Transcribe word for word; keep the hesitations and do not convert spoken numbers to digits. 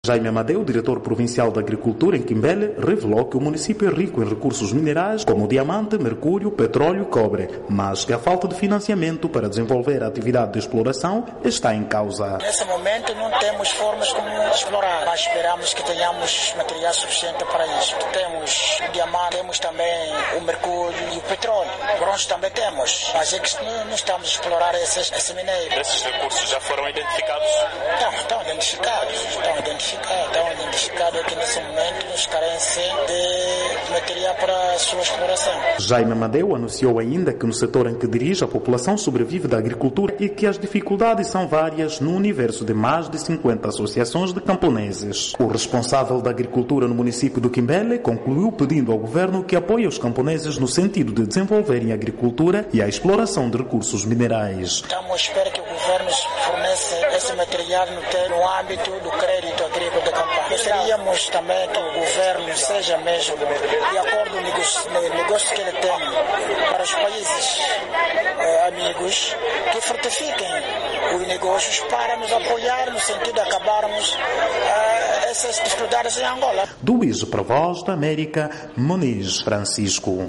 Jaime Amadeu, diretor provincial da Agricultura em Quimbele, revelou que o município é rico em recursos minerais como diamante, mercúrio, petróleo e cobre, mas que a falta de financiamento para desenvolver a atividade de exploração está em causa. Nesse momento não temos formas como explorar, mas esperamos que tenhamos material suficiente para isso. Temos o diamante, temos também o mercúrio e o petróleo. Bronze também temos, mas é que não, não estamos a explorar esses, esse minério. Esses recursos já foram identificados? Não, estão identificados, estão identificados. Estão identificados que nesse momento nos carecem de material para a sua exploração. Jaime Amadeu anunciou ainda que no setor em que dirige a população sobrevive da agricultura e que as dificuldades são várias no universo de mais de cinquenta associações de camponeses. O responsável da agricultura no município do Quimbele concluiu pedindo ao governo que apoie os camponeses no sentido de desenvolverem a agricultura e a exploração de recursos minerais. Estamos à espera que o governo forneça esse material no, no âmbito do crédito agrícola. Gostaríamos também que o governo seja mesmo de acordo com o negócio, negócio que ele tem para os países eh, amigos, que fortifiquem os negócios para nos apoiar no sentido de acabarmos eh, essas dificuldades em Angola. Do Luís para a Voz da América, Muniz Francisco.